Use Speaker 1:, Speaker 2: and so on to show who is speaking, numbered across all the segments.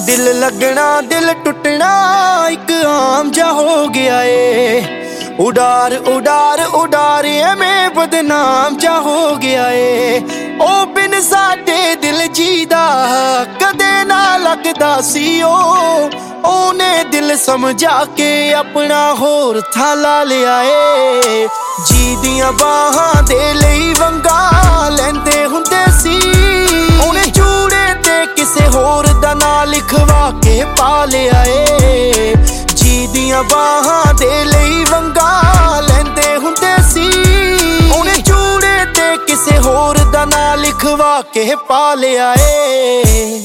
Speaker 1: दिल लगना दिल टुटना एक आम जा हो गया ए। उडार उडार उडार एवें बदनाम जा हो गया ए। ओ बिन साडे दिल जीदा कदे ना लगदा सी ओने दिल समझा के अपना होर था ला लिया ए। जी दियां बाहां दे लई वंगा लैंदे हुंदे सी ओने चूड़े ते किसे होर दा ना लिखवा के पा लिया ए। जी दियां बाहां दे लई वंगा लैंदे हुंदे सी ओने चूड़े ते किसे होर दा ना लिखवा के पा लिया ए।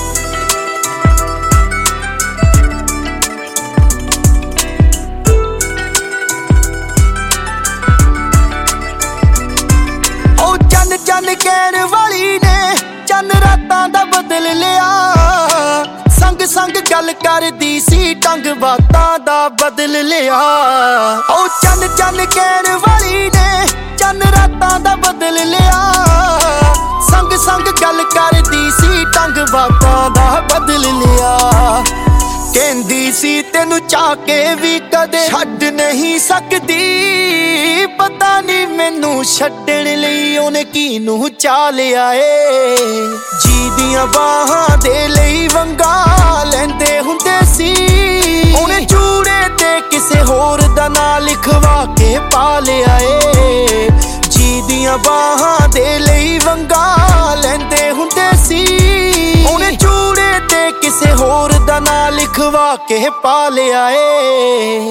Speaker 1: चन कहण वाली ने चन रातां दा बदल लिया। संग संग गल करदी सी टंग बातां दा बदल लिया। ओ चन चन कहण वाली ने चन रातां दा बदल लिया। संग संग गल करदी सी टंग बातां दा बदल लिया। कहंदी सी तेनू चाह के भी कदे छड्ड नहीं सकदी। पता नहीं मैनू छड्डण लई ओने किनू चाह लिया ए। जी दियां बाहां दे लई वंगा लैंदे हुंदे सी ओने चूड़े ते किसे होर दा ना लिखवा के पा लिया ए। जी दियां बाहां दे लई वंगा लैंदे हुंदे सी ओने चूड़े ते किसे होर दा ना लिखवा के पा लिया ए।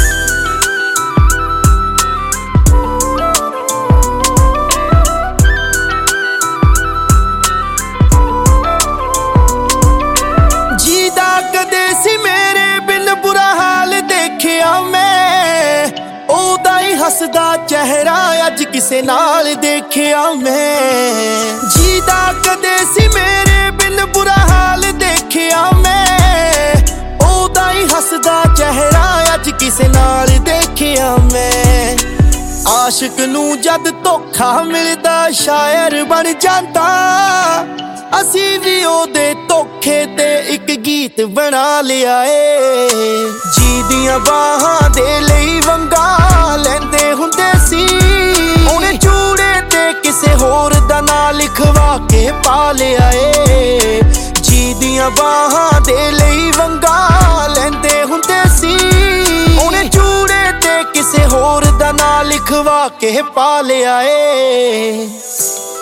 Speaker 1: जीदा कदे सी मेरे बिन बुरा हाल देखिया मैं ओदा ही हसदा चेहरा अज किसे नाल देखिया मैं। जीदा कदे सी मेरे बिन बुरा हाल देखिया मैं ओदा ही हसदा चेहरा अज किसे नाल देखिया मैं। आशिक नू जद धोखा मिलदा शायर बन जांदा असी भी ओदे धोखे ते एक गीत बना लिया ए। जी दियां बाहां दे लई वंगा लैंदे हुंदे सी ओने चूड़े ते किसे होर दा ना लिखवा के पा लिया ए। जी दियां बाहां दे लई वंगा लैंदे हुंदे सी ओने चूड़े ते किसे होर दा ना लिखवा के पा लिया ए।